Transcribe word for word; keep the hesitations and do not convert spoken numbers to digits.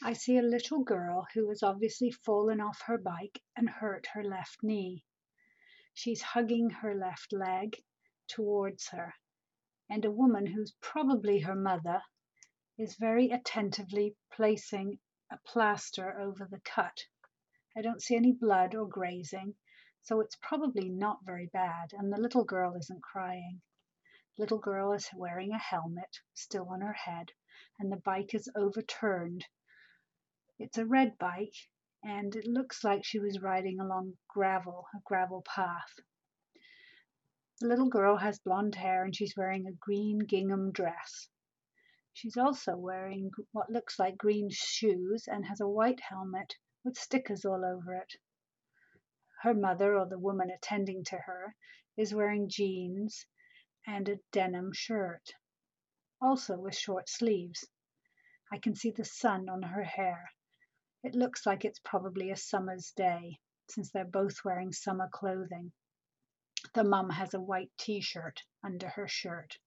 I see a little girl who has obviously fallen off her bike and hurt her left knee. She's hugging her left leg towards her, and a woman who's probably her mother is very attentively placing a plaster over the cut. I don't see any blood or grazing, so it's probably not very bad, and the little girl isn't crying. The little girl is wearing a helmet still on her head, and the bike is overturned. It's a red bike, and it looks like she was riding along gravel, a gravel path. The little girl has blonde hair and she's wearing a green gingham dress. She's also wearing what looks like green shoes and has a white helmet with stickers all over it. Her mother, or the woman attending to her, is wearing jeans and a denim shirt, also with short sleeves. I can see the sun on her hair. It looks like it's probably a summer's day, since they're both wearing summer clothing. The mum has a white t-shirt under her shirt.